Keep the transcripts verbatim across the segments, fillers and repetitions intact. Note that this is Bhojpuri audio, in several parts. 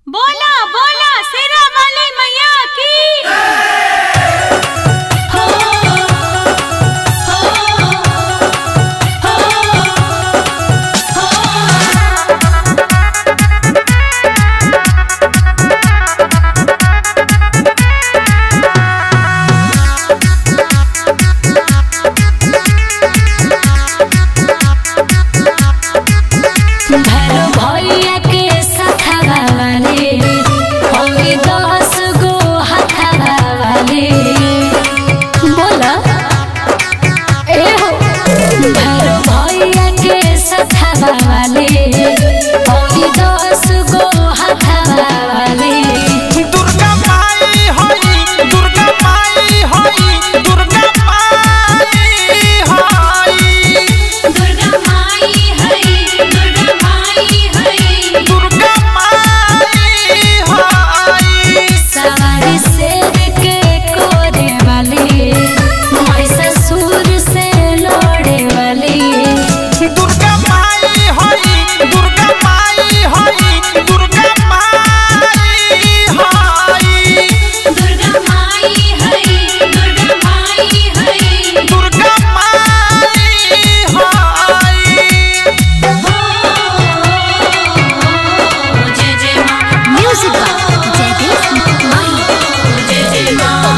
बोला बोला शेरा वाली मैया की हो हो भैरो भैया के सखा वाले होई दस गो हथवा वाले बोला ए हो भैरो भैया के सखा वाले होई दस गो हथवा वाले दुर्गा माई होई दुर्गा माई होई दुर्गा माई होई दुर्गा माई है दुर्गा माई है दुर्गा माई होई सवारी शेर के कोरे वाली महिषासुर से लड़े वाली दुर्गा माई होई दुर्गा माई होई दुर्गा माई होई दुर्गा माई है दुर्गा माई है दुर्गा माई होई जय जय मां म्यूजिक बाय जयदीप माही जय जय मां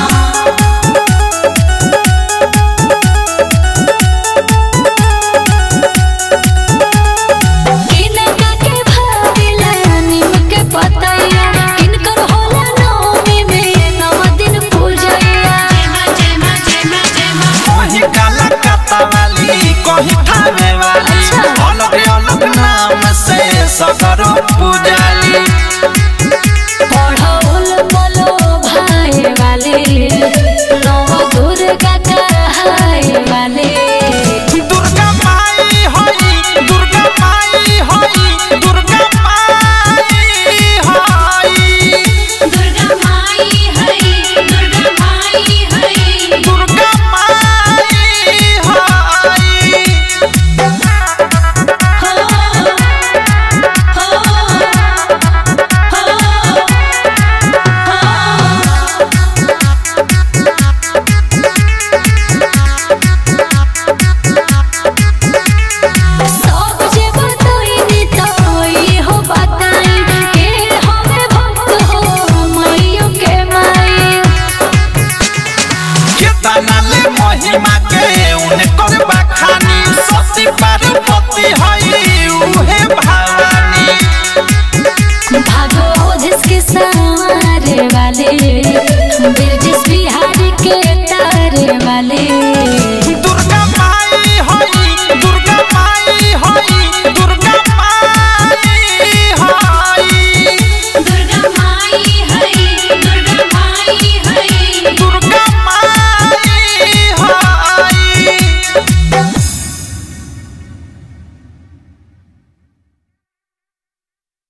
किनका के भाविला नीम के पतैया किनकर होला नवमी में नव दिन पूजैया जय मां जय मां जय मां कहीं काला काता वाली कहीं थाने वाली अलग अलग नाम से सगरो पूजाली पढ़ौल बोलो भाई वाले नव दुर्गा कहाय वाले दुर्गा माई होई दुर्गा माई होई दुर्गा माई होई दुर्गा माई है दुर्गा माई है दुर्गा माई होई हो सब जे बतइनी तोई हो बताई के हमें भक्त हो मैयो के माई केतना ले महिमा के उनकर बखानी सती पार्वती हई उहे भवानी भागो जिसके साथ